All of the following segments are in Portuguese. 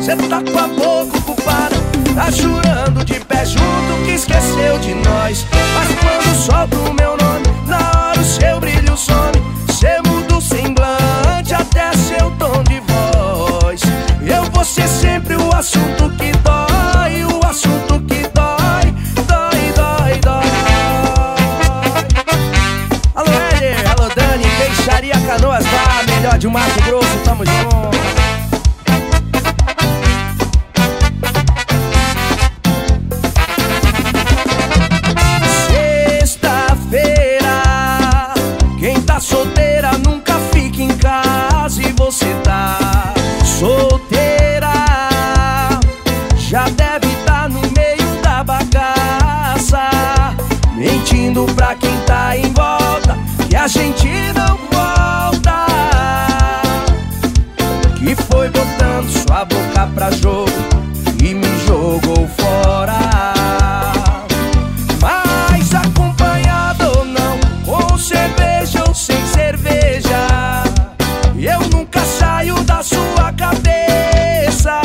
cê tá com a boca ocupada, tá jurando de pé junto que esqueceu de nós. Mas quando solta o meu nome, na hora o seu brilho some. Cê muda o semblante, até seu tom de voz. Eu vou ser sempre o assunto que dói, o assunto que dói, dói, dói, dói. Alô Éder, alô Dani, Peixaria Canoas Bar, melhor de Mato Grosso, tamo junto. Solteira nunca fica em casa e você tá solteira, já deve tá no meio da bagaça, mentindo pra quem tá em volta que a gente não volta, que foi botando sua boca pra jogo e me jogou fora. Mas acompanhado ou não, com cerveja ou sem cerveja, eu nunca saio da sua cabeça.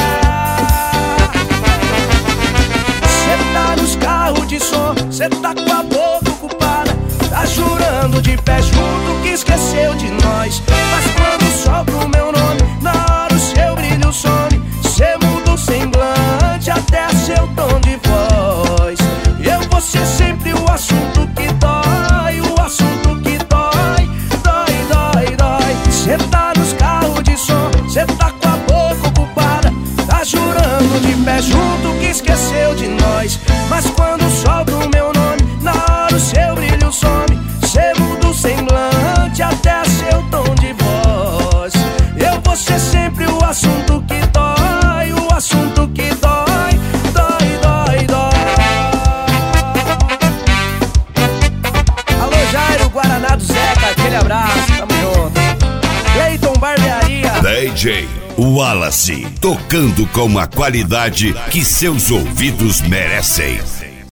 Cê tá nos carros de som, cê tá com a boca ocupada, tá jurando de pé junto que esqueceu de nós. Mas quando solta o meu nome, na hora o seu brilho some. Cê muda o semblante, até seu tom de voz. Eu vou ser sempre o assunto que dói, o assunto que dói, dói, dói, dói. Cê tá nos carros de som, cê tá com a boca ocupada, tá jurando de pé junto que esqueceu de nós. Mas quando solta o meu nome, na hora o seu brilho some. Cê muda o semblante, até seu tom de voz. Eu vou ser sempre o assunto que dói, o assunto que dói, dói, dói, dói. Alô Jairo, Guaraná do Zeca, aquele abraço, tamo junto. Cleiton Barbearia, DJ Wallace, tocando com a qualidade que seus ouvidos merecem.